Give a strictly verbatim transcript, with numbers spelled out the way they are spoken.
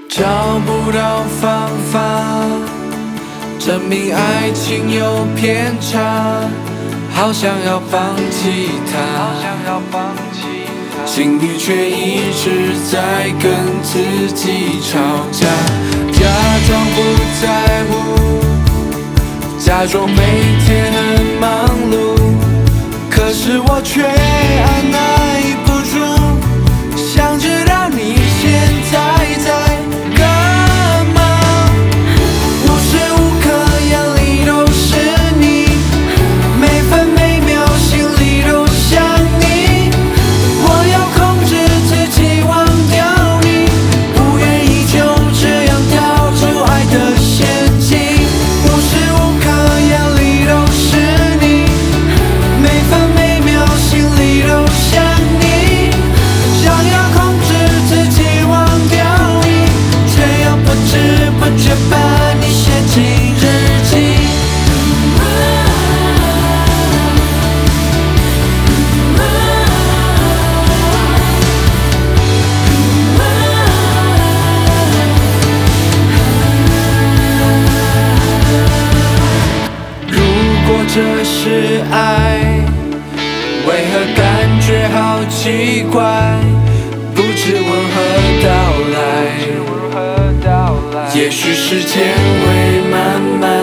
找不到方法证明爱情有偏差，好想要放弃它，心里却一直在跟自己吵架，假装不在乎，假装每天很忙碌，可是我却按耐不住，想知道你现在在干嘛，无时无刻眼里都是你，每分每秒心里都想你，我要控制自己忘掉你，不愿意就这样掉入爱的陷阱，无时无刻眼里都是你，每分每秒心里都想你，想要控制自己忘掉你，却又不知不觉把你写进日记。如果这是爱，为何感觉好奇怪，不知为何到来，也许时间会慢慢